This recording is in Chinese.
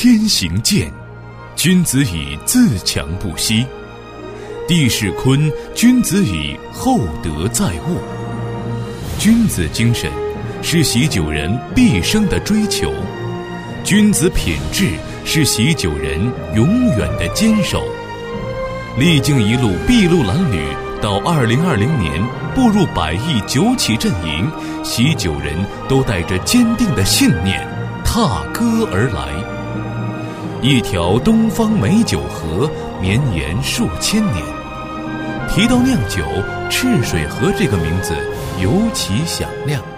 天行健，君子以自强不息；地势坤，君子以厚德载物。君子精神是习酒人毕生的追求，君子品质是习酒人永远的坚守。历经一路筚路蓝缕，到2020年步入100亿酒企阵营，习酒人都带着坚定的信念踏歌而来。一条东方美酒河绵延数千年。提到酿酒，赤水河这个名字尤其响亮。